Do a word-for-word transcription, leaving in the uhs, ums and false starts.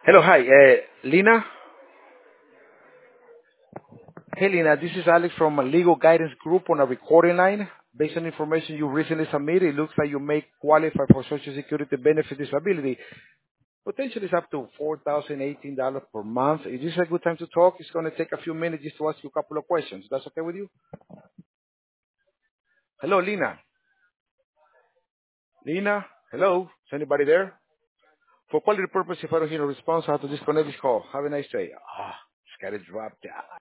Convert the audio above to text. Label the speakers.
Speaker 1: Hello, hi, uh, Lina. Hey, Lina, this is Alex from a Legal Guidance Group on a recording line. Based on information you recently submitted, it looks like you may qualify for Social Security benefit disability. Potentially it's up to four thousand eighteen dollars per month. Is this a good time to talk? It's going to take a few minutes just to ask you a couple of questions. That's okay with you? Hello, Lina. Lina, hello? Is anybody there? For quality purpose, if I don't hear a response, I have to disconnect this call. Have a nice day. Ah, just got it dropped.